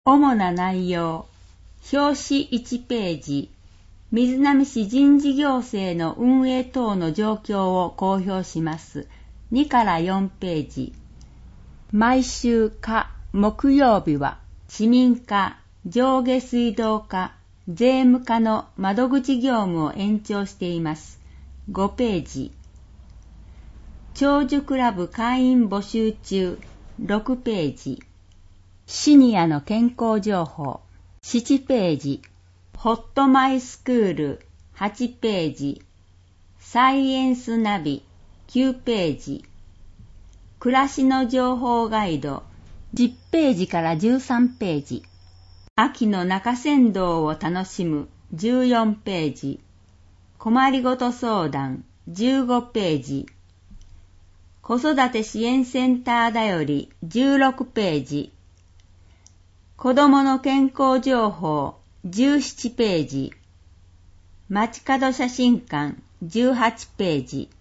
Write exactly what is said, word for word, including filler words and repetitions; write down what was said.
主な内容。表紙いちページ。瑞浪市人事行政の運営等の状況を公表します。にからよんページ。毎週火、木曜日は、市民課、上下水道課、税務課の窓口業務を延長しています。ごページ。長寿クラブ会員募集中。ろくページ。シニアの健康情報。ななページ。ホットマイスクール。はちページ。サイエンスナビ。きゅうページ。暮らしの情報ガイド。じゅっページからじゅうさんページ。秋の中山道を楽しむ。じゅうよんページ。困りごと相談。じゅうごページ。子育て支援センターだより。じゅうろくページ。子どもの健康情報。じゅうななページ。街角写真館。じゅうはちページ。